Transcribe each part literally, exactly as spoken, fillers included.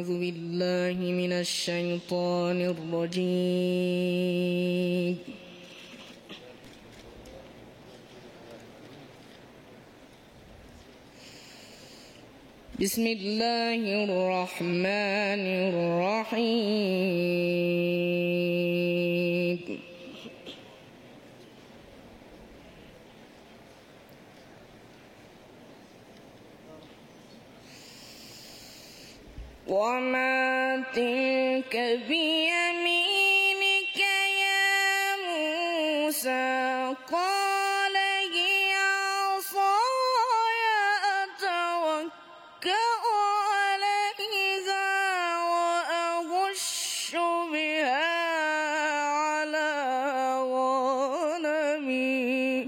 أعوذ بالله من الشيطان الرجيم. بسم الله الرحمن الرحيم. وما تلك بيمينك يا موسى قال هي عصاي أتوكأ عليها وأهش بها على غنمي.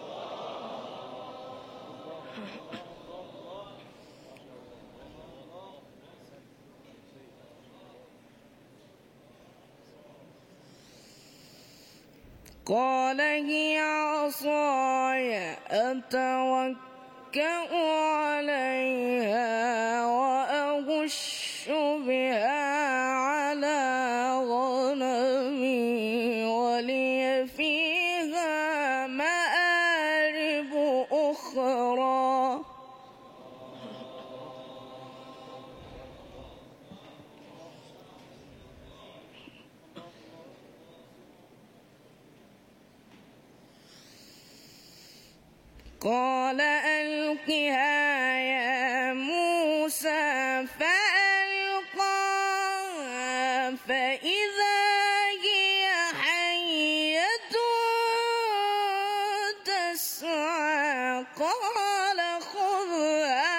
قال هي عصاي أتوكأ عليها وأهش بها على غنمي ولي فيها مآرب أخرى. قال ألقها يا موسى فألقاها فإذا هي حية تسعى قال خذها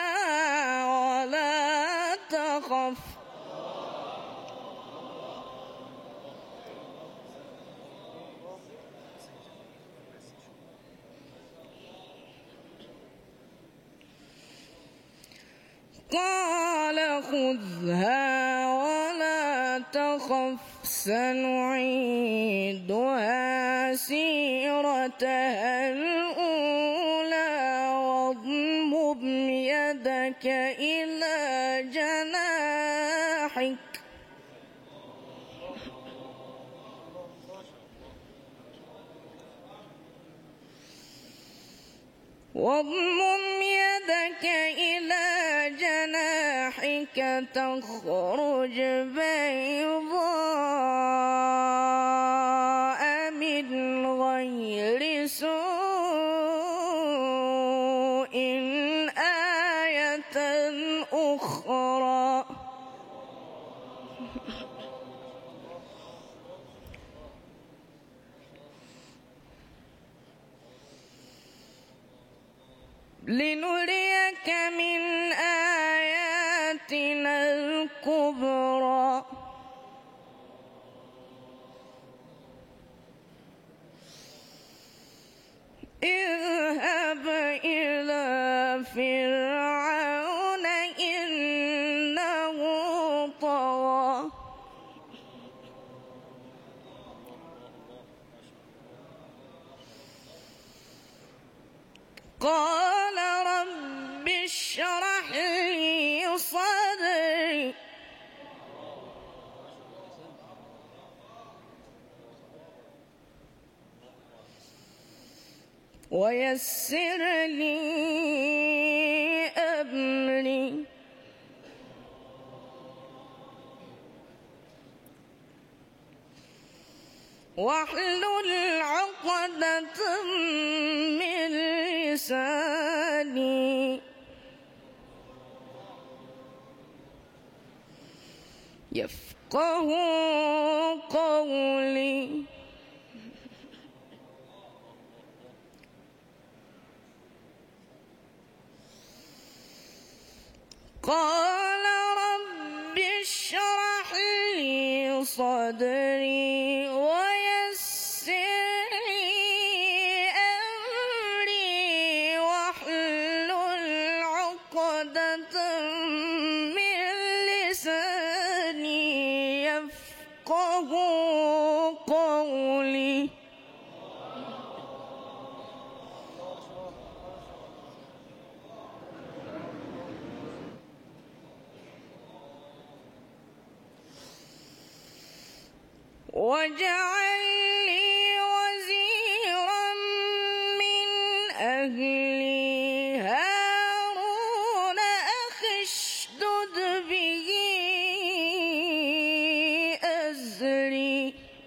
ولا تخف قال خذها ولا تخف سنعيدها سيرتها الأولى واضمم يدك إلى جناحك واضمم يدك إلى جناحك تخرج بيضاء من غير سوء آية أخرى. لنريك من آياتنا الكبرى. اذهب إلى فرعون إنه طغى قال رب اشرح لي صدري ويسر لي أمري واحلل عقدة من لساني يفقه قولي. قال رب اشرح لي صدري ويسر لي أمري واحلل عقدة من لساني يفقه قولي. واجعل لي وزيرا من أهلي هارون أخي اشدد به أزري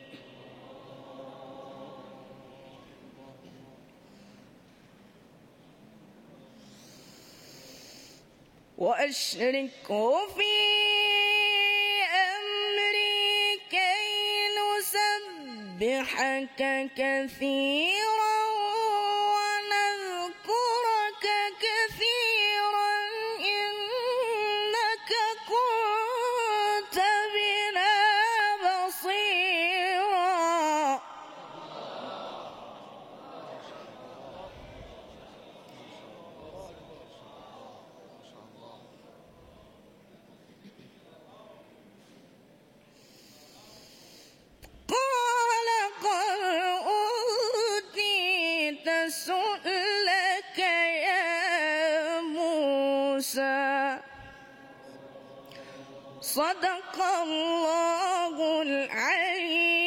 وأشركه في أمري كي نسبحك كثيرا ونذكرك كثيرا إنك كنت بنا بصيرا قال قد أوتيت سؤلك يا موسى صدق الله العلي